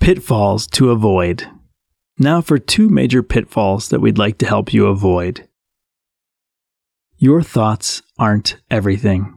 Pitfalls to avoid. Now for 2 major pitfalls that we'd like to help you avoid. Your thoughts aren't everything.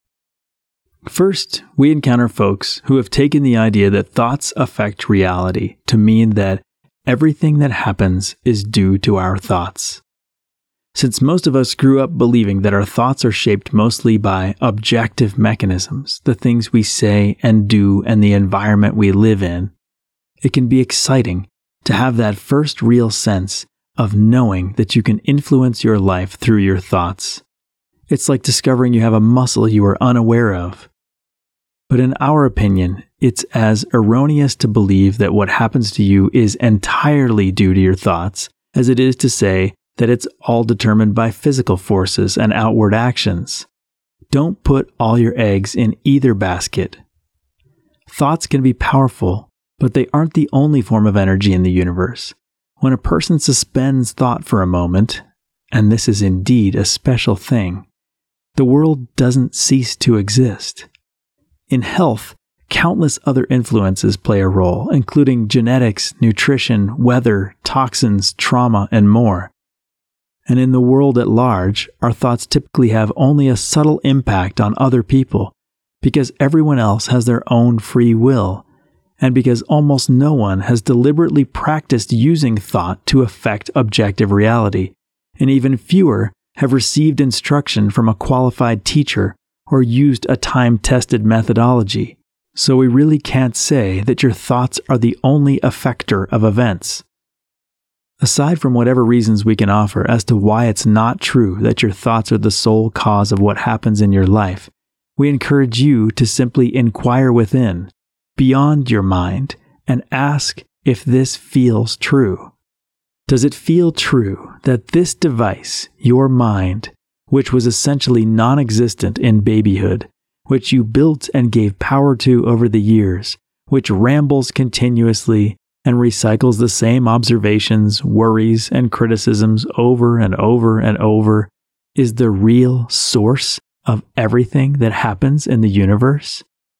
First, we encounter folks who have taken the idea that thoughts affect reality to mean that everything that happens is due to our thoughts. Since most of us grew up believing that our thoughts are shaped mostly by objective mechanisms, the things we say and do and the environment we live in, it can be exciting to have that first real sense of knowing that you can influence your life through your thoughts. It's like discovering you have a muscle you were unaware of. But in our opinion, it's as erroneous to believe that what happens to you is entirely due to your thoughts as it is to say that it's all determined by physical forces and outward actions. Don't put all your eggs in either basket. Thoughts can be powerful, but they aren't the only form of energy in the universe. When a person suspends thought for a moment, and this is indeed a special thing, the world doesn't cease to exist. In health, countless other influences play a role, including genetics, nutrition, weather, toxins, trauma, and more. And in the world at large, our thoughts typically have only a subtle impact on other people because everyone else has their own free will, and because almost no one has deliberately practiced using thought to affect objective reality, and even fewer have received instruction from a qualified teacher or used a time-tested methodology. So we really can't say that your thoughts are the only effector of events. Aside from whatever reasons we can offer as to why it's not true that your thoughts are the sole cause of what happens in your life, we encourage you to simply inquire within, beyond your mind, and ask if this feels true. Does it feel true that this device, your mind, which was essentially non-existent in babyhood, which you built and gave power to over the years, which rambles continuously and recycles the same observations, worries, and criticisms over and over and over, is the real source of everything that happens in the universe?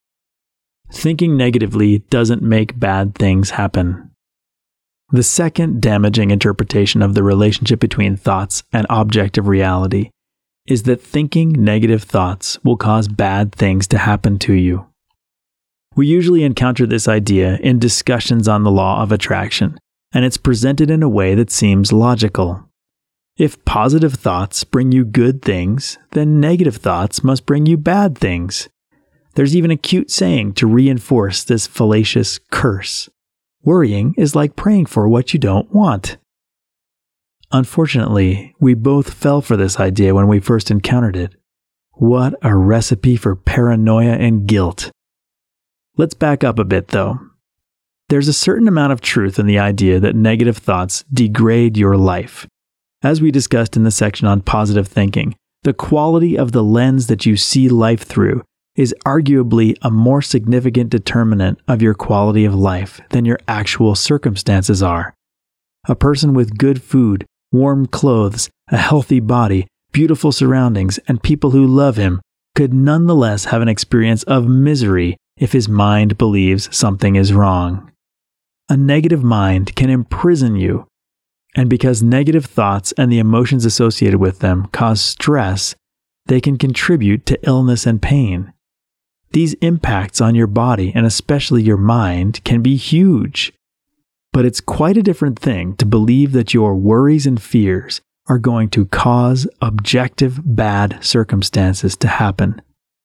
Thinking negatively doesn't make bad things happen. The second damaging interpretation of the relationship between thoughts and objective reality is that thinking negative thoughts will cause bad things to happen to you. We usually encounter this idea in discussions on the law of attraction, and it's presented in a way that seems logical. If positive thoughts bring you good things, then negative thoughts must bring you bad things. There's even a cute saying to reinforce this fallacious curse. Worrying is like praying for what you don't want. Unfortunately, we both fell for this idea when we first encountered it. What a recipe for paranoia and guilt. Let's back up a bit, though. There's a certain amount of truth in the idea that negative thoughts degrade your life. As we discussed in the section on positive thinking, the quality of the lens that you see life through is arguably a more significant determinant of your quality of life than your actual circumstances are. A person with good food, warm clothes, a healthy body, beautiful surroundings, and people who love him could nonetheless have an experience of misery if his mind believes something is wrong. A negative mind can imprison you, and because negative thoughts and the emotions associated with them cause stress, they can contribute to illness and pain. These impacts on your body, and especially your mind, can be huge. But it's quite a different thing to believe that your worries and fears are going to cause objective bad circumstances to happen.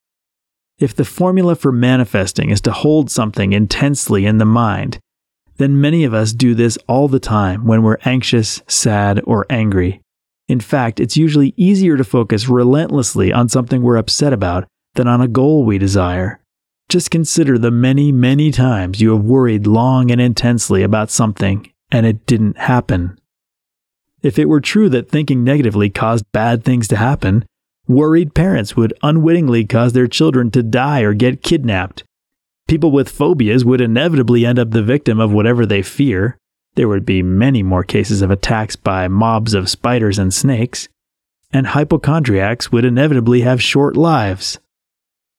If the formula for manifesting is to hold something intensely in the mind, then many of us do this all the time when we're anxious, sad, or angry. In fact, it's usually easier to focus relentlessly on something we're upset about than on a goal we desire. Just consider the many, many times you have worried long and intensely about something and it didn't happen. If it were true that thinking negatively caused bad things to happen, worried parents would unwittingly cause their children to die or get kidnapped. People with phobias would inevitably end up the victim of whatever they fear. There would be many more cases of attacks by mobs of spiders and snakes. And hypochondriacs would inevitably have short lives.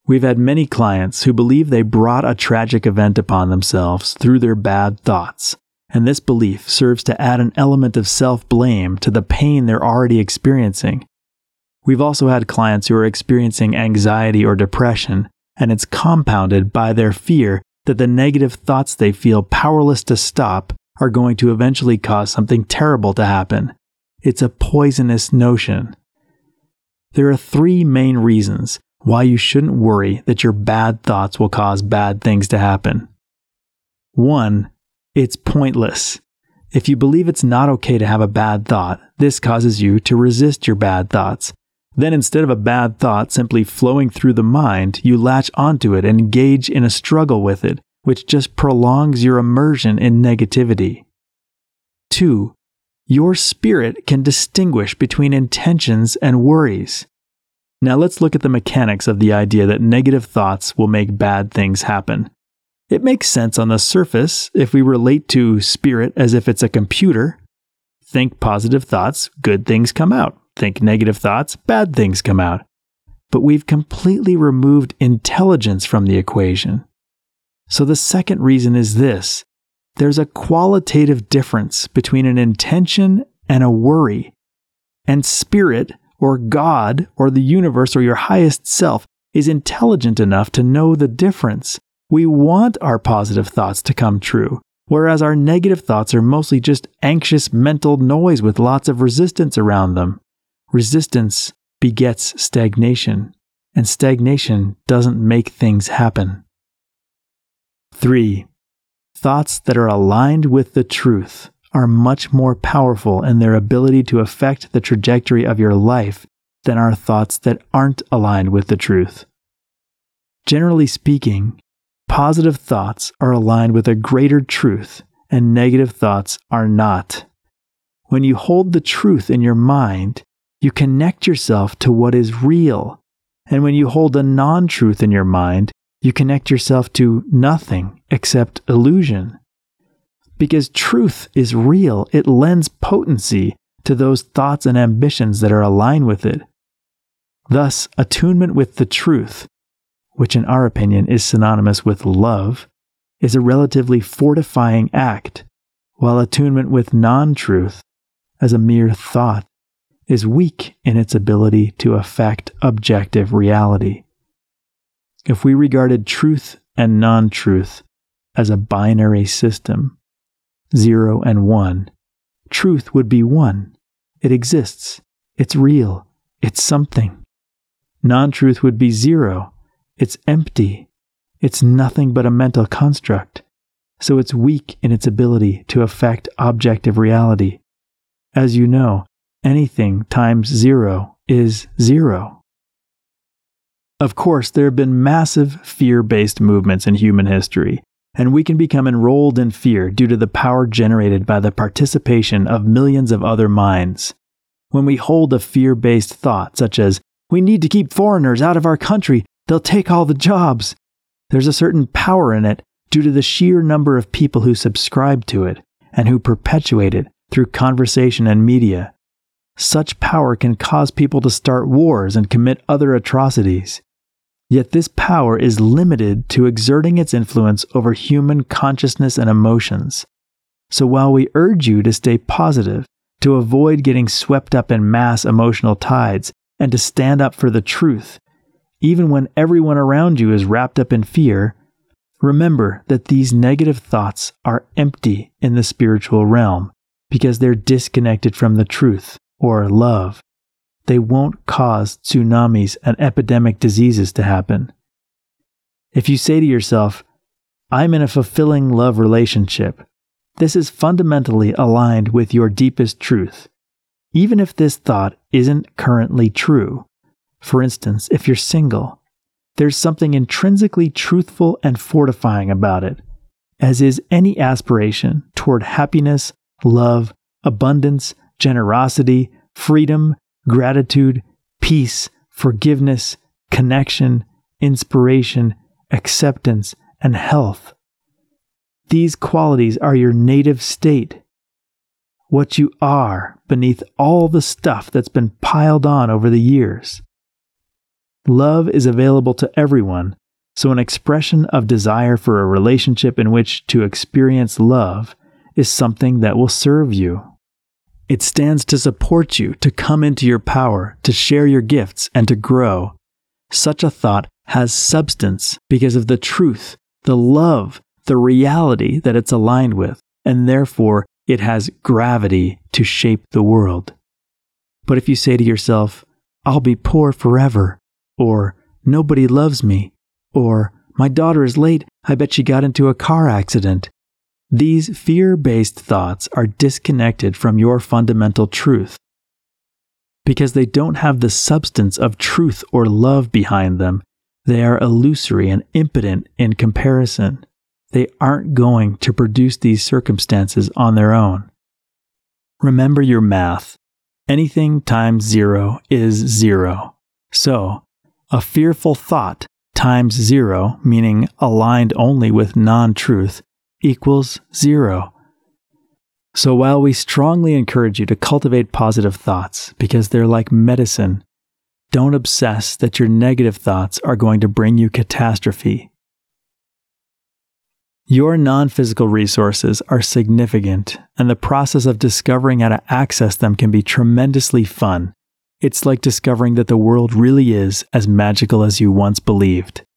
We've had many clients who believe they brought a tragic event upon themselves through their bad thoughts, and this belief serves to add an element of self-blame to the pain they're already experiencing. We've also had clients who are experiencing anxiety or depression, and it's compounded by their fear that the negative thoughts they feel powerless to stop are going to eventually cause something terrible to happen. It's a poisonous notion. There are 3 main reasons why you shouldn't worry that your bad thoughts will cause bad things to happen. 1. It's pointless. If you believe it's not okay to have a bad thought, this causes you to resist your bad thoughts. Then instead of a bad thought simply flowing through the mind, you latch onto it and engage in a struggle with it, which just prolongs your immersion in negativity. 2. Your spirit can distinguish between intentions and worries. Now let's look at the mechanics of the idea that negative thoughts will make bad things happen. It makes sense on the surface if we relate to spirit as if it's a computer. Think positive thoughts, good things come out. Think negative thoughts, bad things come out. But we've completely removed intelligence from the equation. So the second reason is this. There's a qualitative difference between an intention and a worry. And spirit, or God, or the universe, or your highest self, is intelligent enough to know the difference. We want our positive thoughts to come true, whereas our negative thoughts are mostly just anxious mental noise with lots of resistance around them. Resistance begets stagnation, and stagnation doesn't make things happen. 3. Thoughts that are aligned with the truth are much more powerful in their ability to affect the trajectory of your life than are thoughts that aren't aligned with the truth. Generally speaking, positive thoughts are aligned with a greater truth, and negative thoughts are not. When you hold the truth in your mind, you connect yourself to what is real, and when you hold a non-truth in your mind, you connect yourself to nothing except illusion. Because truth is real, it lends potency to those thoughts and ambitions that are aligned with it. Thus, attunement with the truth, which in our opinion is synonymous with love, is a relatively fortifying act, while attunement with non-truth, as a mere thought, is weak in its ability to affect objective reality. If we regarded truth and non-truth as a binary system, 0 and 1, truth would be 1. It exists. It's real. It's something. Non-truth would be 0. It's empty. It's nothing but a mental construct. So it's weak in its ability to affect objective reality. As you know, anything times 0 is 0. Of course, there have been massive fear-based movements in human history, and we can become enrolled in fear due to the power generated by the participation of millions of other minds. When we hold a fear-based thought, such as, "We need to keep foreigners out of our country, they'll take all the jobs," there's a certain power in it due to the sheer number of people who subscribe to it and who perpetuate it through conversation and media. Such power can cause people to start wars and commit other atrocities. Yet this power is limited to exerting its influence over human consciousness and emotions. So while we urge you to stay positive, to avoid getting swept up in mass emotional tides, and to stand up for the truth, even when everyone around you is wrapped up in fear, remember that these negative thoughts are empty in the spiritual realm because they're disconnected from the truth or love. They won't cause tsunamis and epidemic diseases to happen. If you say to yourself, "I'm in a fulfilling love relationship," this is fundamentally aligned with your deepest truth, even if this thought isn't currently true. For instance, if you're single, there's something intrinsically truthful and fortifying about it, as is any aspiration toward happiness, love, abundance, generosity, freedom, gratitude, peace, forgiveness, connection, inspiration, acceptance, and health. These qualities are your native state, what you are beneath all the stuff that's been piled on over the years. Love is available to everyone, so an expression of desire for a relationship in which to experience love is something that will serve you. It stands to support you to come into your power, to share your gifts, and to grow. Such a thought has substance because of the truth, the love, the reality that it's aligned with, and therefore it has gravity to shape the world. But if you say to yourself, "I'll be poor forever," or "Nobody loves me," or "My daughter is late, I bet she got into a car accident," these fear-based thoughts are disconnected from your fundamental truth. Because they don't have the substance of truth or love behind them, they are illusory and impotent in comparison. They aren't going to produce these circumstances on their own. Remember your math. Anything times 0 is 0. So, a fearful thought times 0, meaning aligned only with non-truth, equals 0. So while we strongly encourage you to cultivate positive thoughts because they're like medicine, don't obsess that your negative thoughts are going to bring you catastrophe. Your non-physical resources are significant, and the process of discovering how to access them can be tremendously fun. It's like discovering that the world really is as magical as you once believed.